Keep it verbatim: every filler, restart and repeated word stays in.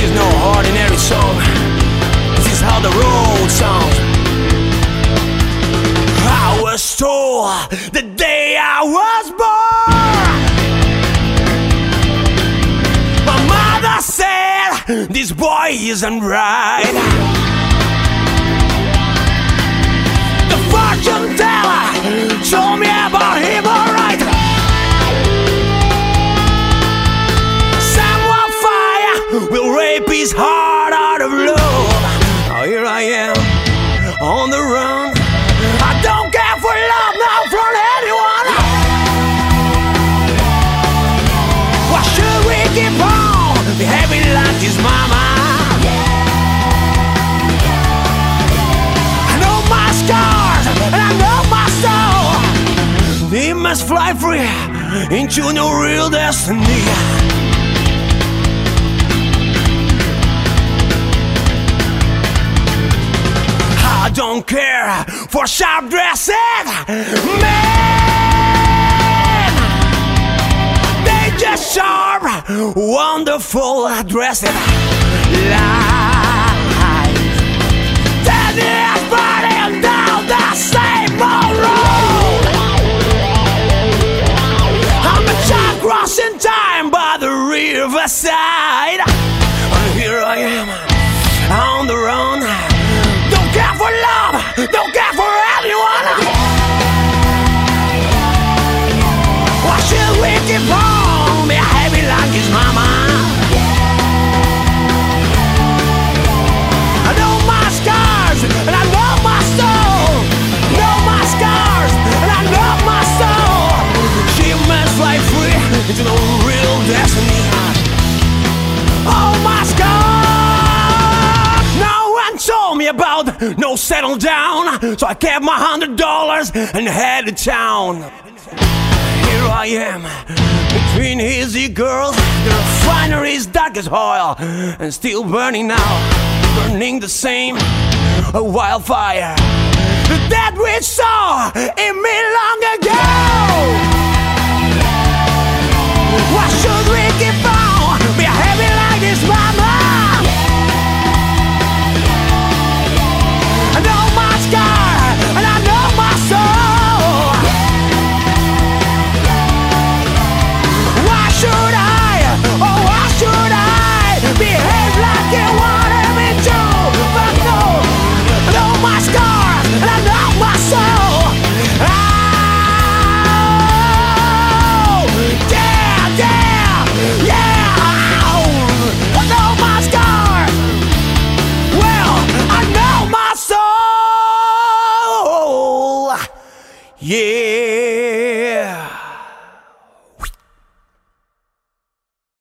is no ordinary song. This is how the road sounds. I was told the day I was born. My mother said this boy isn't right. The fortune teller told me about him, alright. Someone fire will rape his heart out of love. Now here I am on the run. I don't care for love now from anyone. Why should we keep on behaving like his mama? I know my scars and I know my soul. They must fly free into no real destiny. I don't care for sharp dressed men. They just sharp, wonderful dressed lies. Ten years burning down the same old road. I'm a child crossing time by the riverside. And here I am on the run. Don't care for love, don't care for anyone. Why should we keep on behaving like his mama? I know my scars and I know my soul. Know my scars and I know my soul. She must fly free into no real destiny. Oh, my scars. Told me about no settle down, so I kept my hundred dollars and headed to town. Here I am between easy girls, the refinery's dark as oil, and still burning now, burning the same a wildfire that we saw in me long ago. Why should we keep on behaving like this, mama? I know my scar and I know my soul. Why should I, oh why should I behave like you wanted me to? But no, I know my scar and I know my soul. Oh, yeah, yeah, yeah. I know my scar. Well, I know my soul. Yeah.